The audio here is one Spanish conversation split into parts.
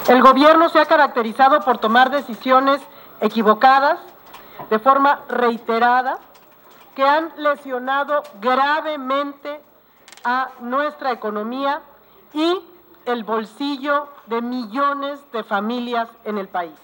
El gobierno se ha caracterizado por tomar decisiones equivocadas de forma reiterada que han lesionado gravemente a nuestra economía y el bolsillo de millones de familias en el país.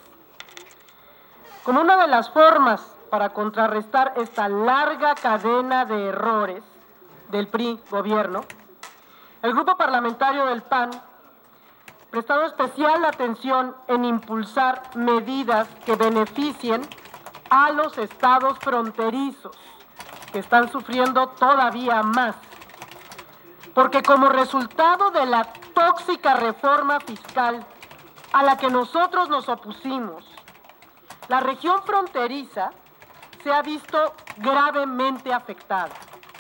Como una de las formas para contrarrestar esta larga cadena de errores del PRI gobierno, el Grupo Parlamentario del PAN ha prestado especial atención en impulsar medidas que beneficien a los estados fronterizos, que están sufriendo todavía más. Porque como resultado de la tóxica reforma fiscal a la que nosotros nos opusimos, la región fronteriza se ha visto gravemente afectada.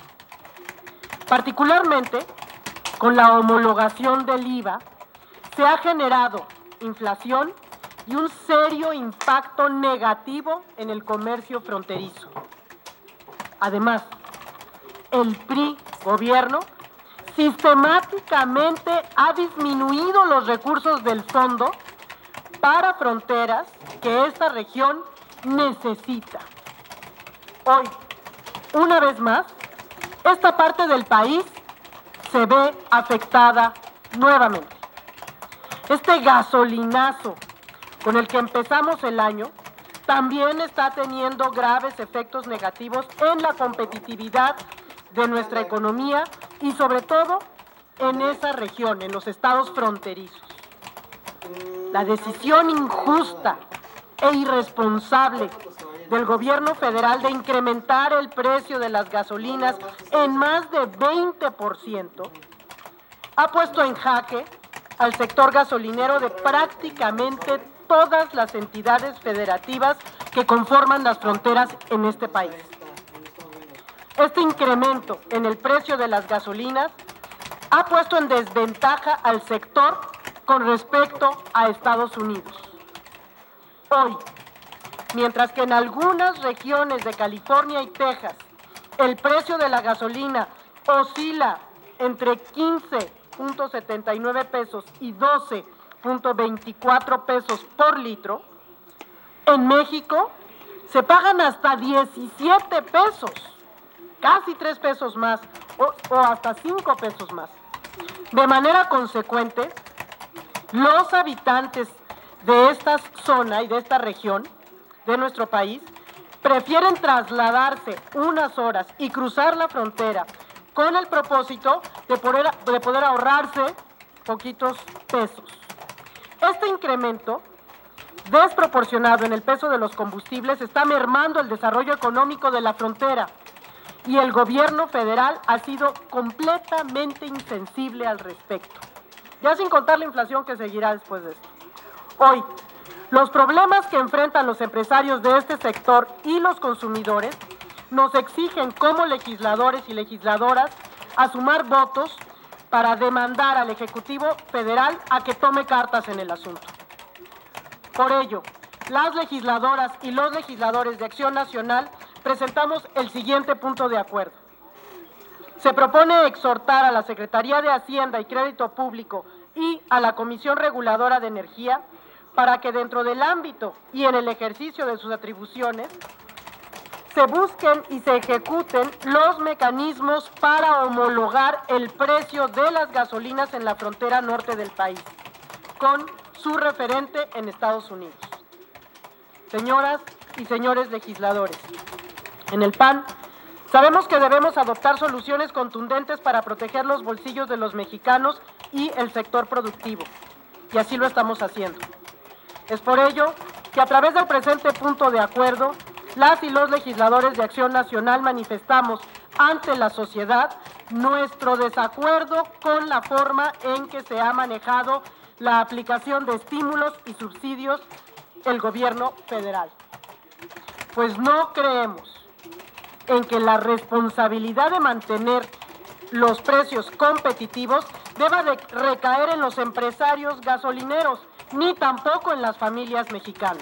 Particularmente, con la homologación del IVA, se ha generado inflación y un serio impacto negativo en el comercio fronterizo. Además, el PRI gobierno sistemáticamente ha disminuido los recursos del fondo para fronteras que esta región necesita. Hoy, una vez más, esta parte del país se ve afectada nuevamente. Este gasolinazo con el que empezamos el año también está teniendo graves efectos negativos en la competitividad de nuestra economía y sobre todo en esa región, en los estados fronterizos. La decisión injusta e irresponsable del gobierno federal de incrementar el precio de las gasolinas en más de 20% ha puesto en jaque al sector gasolinero de prácticamente todas las entidades federativas que conforman las fronteras en este país. Este incremento en el precio de las gasolinas ha puesto en desventaja al sector con respecto a Estados Unidos. Hoy, mientras que en algunas regiones de California y Texas el precio de la gasolina oscila entre 15.79 pesos y 12.24 pesos por litro, en México se pagan hasta 17 pesos, casi 3 pesos más o hasta 5 pesos más. De manera consecuente, los habitantes de esta zona y de esta región de nuestro país prefieren trasladarse unas horas y cruzar la frontera con el propósito de poder ahorrarse poquitos pesos. Este incremento desproporcionado en el peso de los combustibles está mermando el desarrollo económico de la frontera y el gobierno federal ha sido completamente insensible al respecto. Ya sin contar la inflación que seguirá después de esto. Hoy, los problemas que enfrentan los empresarios de este sector y los consumidores nos exigen como legisladores y legisladoras a sumar votos para demandar al Ejecutivo Federal a que tome cartas en el asunto. Por ello, las legisladoras y los legisladores de Acción Nacional presentamos el siguiente punto de acuerdo. Se propone exhortar a la Secretaría de Hacienda y Crédito Público y a la Comisión Reguladora de Energía para que dentro del ámbito y en el ejercicio de sus atribuciones se busquen y se ejecuten los mecanismos para homologar el precio de las gasolinas en la frontera norte del país, con su referente en Estados Unidos. Señoras y señores legisladores, en el PAN sabemos que debemos adoptar soluciones contundentes para proteger los bolsillos de los mexicanos y el sector productivo, y así lo estamos haciendo. Es por ello que a través del presente punto de acuerdo, las y los legisladores de Acción Nacional manifestamos ante la sociedad nuestro desacuerdo con la forma en que se ha manejado la aplicación de estímulos y subsidios del gobierno federal. Pues no creemos en que la responsabilidad de mantener los precios competitivos deba de recaer en los empresarios gasolineros, ni tampoco en las familias mexicanas.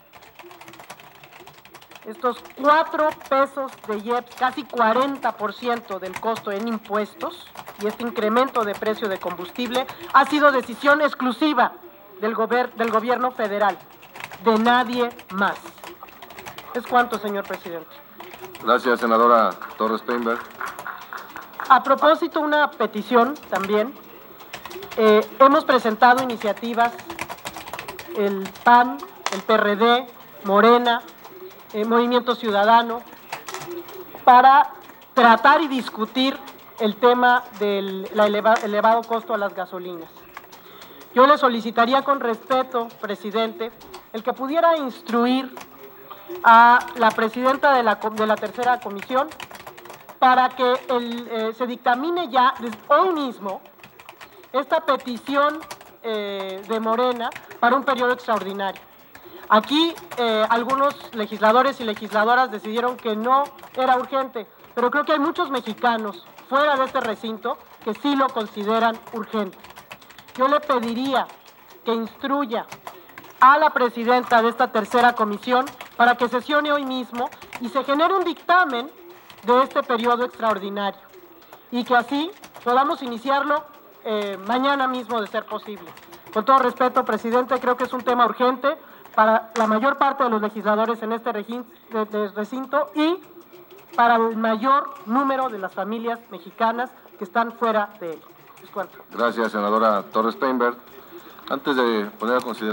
Estos 4 pesos de IEPS, casi 40% del costo en impuestos, y este incremento de precio de combustible ha sido decisión exclusiva del gobierno federal, de nadie más. Es cuanto, señor presidente. Gracias, senadora Torres Peinberg. A propósito, una petición también. Hemos presentado iniciativas, el PAN, el PRD, Morena, Movimiento Ciudadano, para tratar y discutir el tema del elevado costo a las gasolinas. Yo le solicitaría con respeto, presidente, el que pudiera instruir a la presidenta de la tercera comisión para que se dictamine ya hoy mismo esta petición de Morena para un periodo extraordinario. Aquí algunos legisladores y legisladoras decidieron que no era urgente, pero creo que hay muchos mexicanos fuera de este recinto que sí lo consideran urgente. Yo le pediría que instruya a la presidenta de esta tercera comisión para que sesione hoy mismo y se genere un dictamen de este periodo extraordinario y que así podamos iniciarlo mañana mismo de ser posible. Con todo respeto, presidente, creo que es un tema urgente para la mayor parte de los legisladores en este recinto y para el mayor número de las familias mexicanas que están fuera de él. Gracias, senadora Torres Peinberg. Antes de poner a consideración